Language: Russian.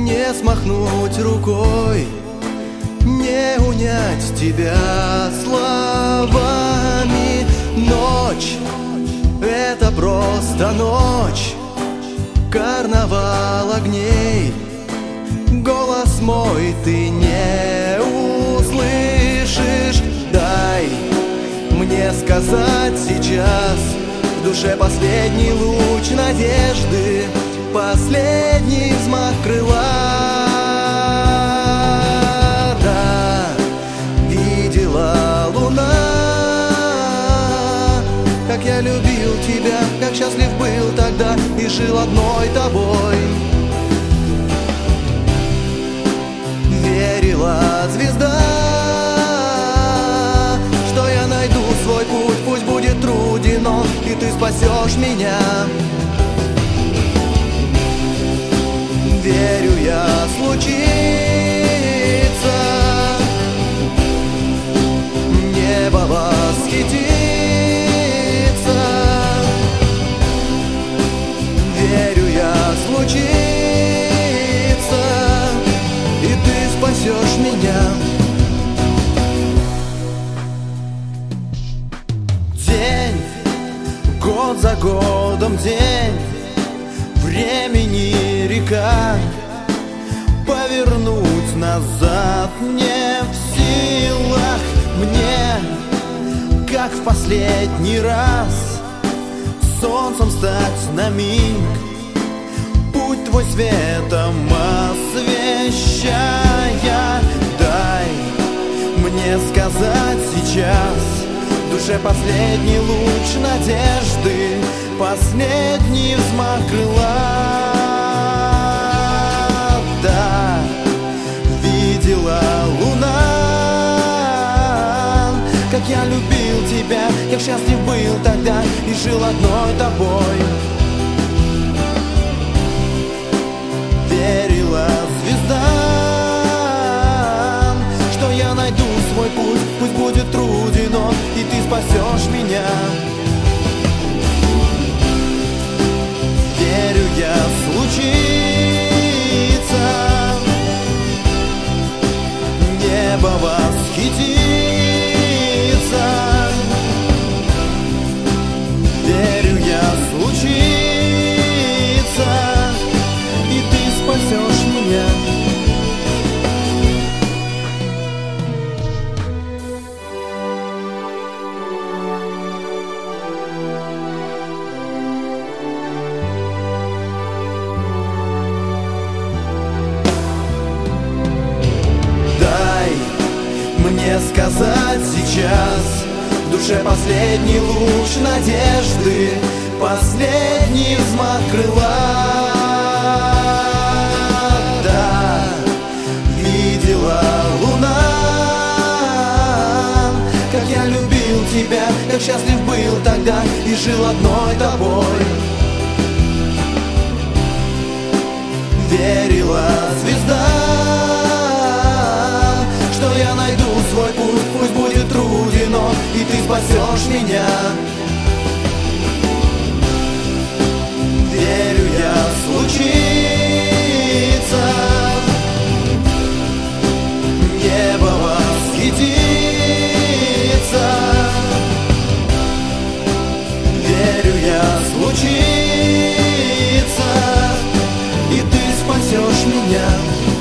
Не смахнуть рукой, не унять тебя словами. Ночь — это просто ночь, карнавал огней. Голос мой ты не услышишь. Дай мне сказать сейчас, в душе последний луч надежды, последний взмах крыла. Да, видела луна, как я любил тебя, как счастлив был тогда и жил одной тобой. Верила звезда, что я найду свой путь, пусть будет труден, но и ты спасешь меня. Верю я, случится, небо восхитится. Верю я, случится, и ты спасешь меня. День, год за годом день, времени река, повернуть назад не в силах мне, как в последний раз солнцем стать на миг, путь твой светом освещая. Дай мне сказать сейчас, в душе последний луч надежды, последний взмах крыла. Да, видела луна, как я любил тебя, как счастлив был тогда и жил одной тобой. Верила звезда, что я найду свой путь, пусть будет труден, но и ты спасешь меня. Верю я, случится, небо восхитится. Верю я, случится, и ты спасешь меня. Мне сказать сейчас, в душе последний луч надежды, последний взмах крыла. Да, видела луна, как я любил тебя, как счастлив был тогда и жил одной тобой. Верила звезда, что я найду свой путь, пусть будет труден, но и ты спасешь меня. Верю я, случится, небо восхитится. Верю я, случится, и ты спасешь меня.